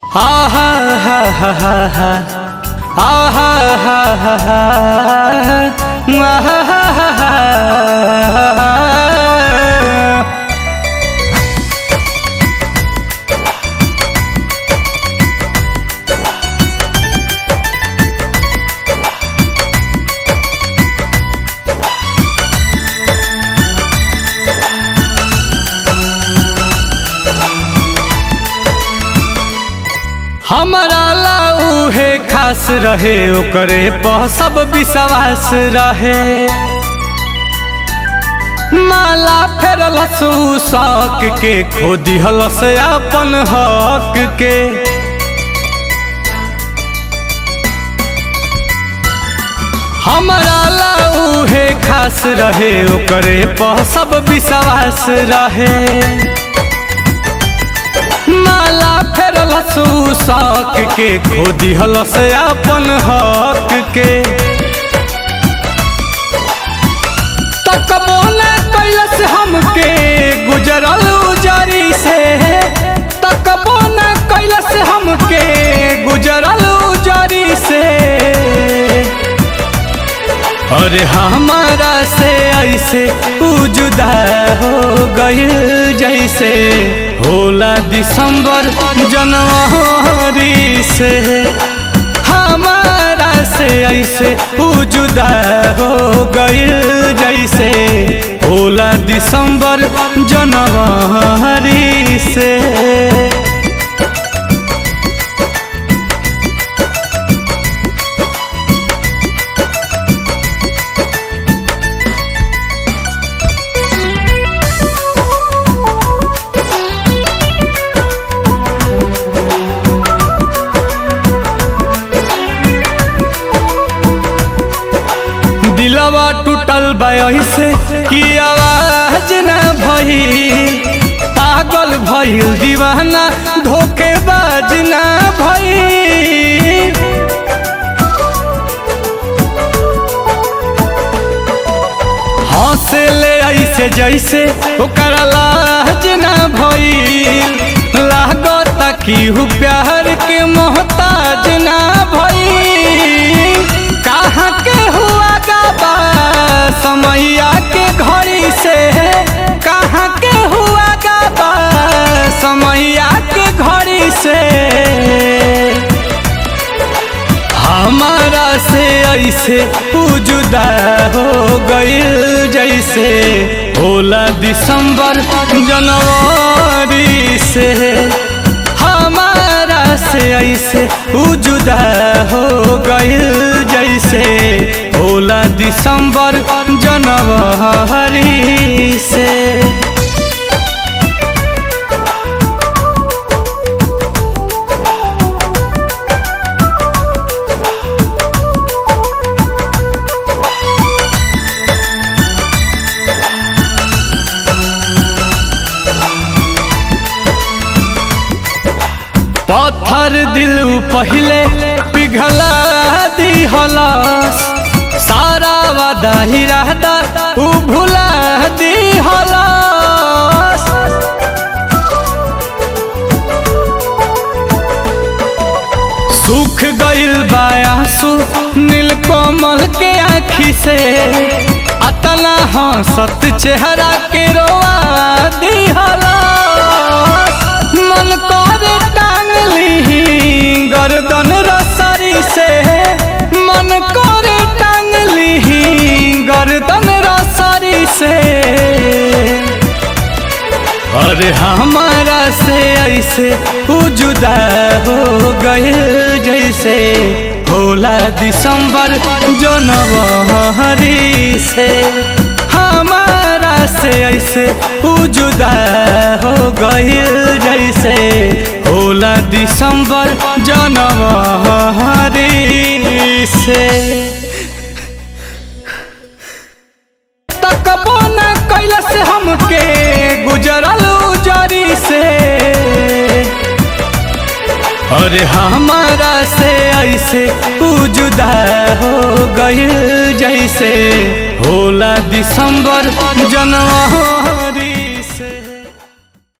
हा हा हा हा हा हा हा हा हा हा हा हा। हमारा लाऊ है खास रहे ओकरे पर सब विश्वास रहे। माला फेरलस शौक के खो दिहलस अपन हक के। हमारा लाऊ है खास रहे ओकरे पर सब विश्वास रहे। माला फेरलस शौक के खो दिहलस अपन हक के। तकबो न कैलस हमके गुजरल उजरी से। तकबो न कैलस हमके गुजरल उजरी से। अरे हमारा से ऐसे जुदा हो गइल जैसे होला दिसंबर जनवरी से। हमारा से ऐसे जुदा हो गइल जैसे होला दिसंबर जनवरी से। दिलवा टूटल से कि आवाज न भइल। पागल भइल दीवाना धोखेबाज न भइल। हंसे ले ऐसे जैसे ओकरा लाज न भइल। लागत कि हूँ प्यार के मोहताज न भइल। कहाँ के हुआ गाबा समैया के घड़ी से। कहाँ के हुआ गाबा समैया के घड़ी से। हमारा से ऐसे जुदा हो गइल जैसे होला दिसंबर जनवरी से। हमारा से ऐसे जुदा हो गइल जैसे होला दिसंबर जनवरी से। पत्थर दिल पहले पिघला दिहलस। सारा वादा ही रहता उ भुला दिहलस। सूख गइल बा आंसू नीलकमल के आँखी से। अतना हंसत चेहरा के रोआ दिहलस। मन करे टांग ली गर्दन रसरी से। मन करे टांग ली गर्दन रसरी से। अरे हमारा से ऐसे जुदा हो गइल जैसे होला दिसंबर जनवरी से। हमारा से ऐसे जुदा हो गइल जैसे होला दिसंबर जनवरी से। तकबो न कैलस हमके गुजरल उजरी से। अरे हमारा से ऐसे जुदा हो गइल जैसे होला दिसंबर जनवरी।